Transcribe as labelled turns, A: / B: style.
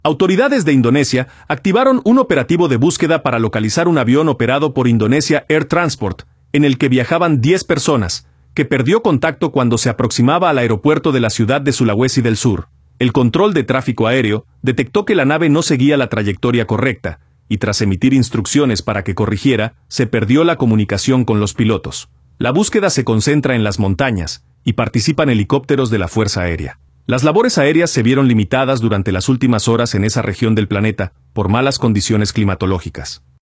A: Autoridades de Indonesia activaron un operativo de búsqueda para localizar un avión operado por Indonesia Air Transport, en el que viajaban 10 personas, que perdió contacto cuando se aproximaba al aeropuerto de la ciudad de Sulawesi del Sur. El control de tráfico aéreo detectó que la nave no seguía la trayectoria correcta, y tras emitir instrucciones para que corrigiera, se perdió la comunicación con los pilotos. La búsqueda se concentra en las montañas, y participan helicópteros de la Fuerza Aérea. Las labores aéreas se vieron limitadas durante las últimas horas en esa región del planeta, por malas condiciones climatológicas.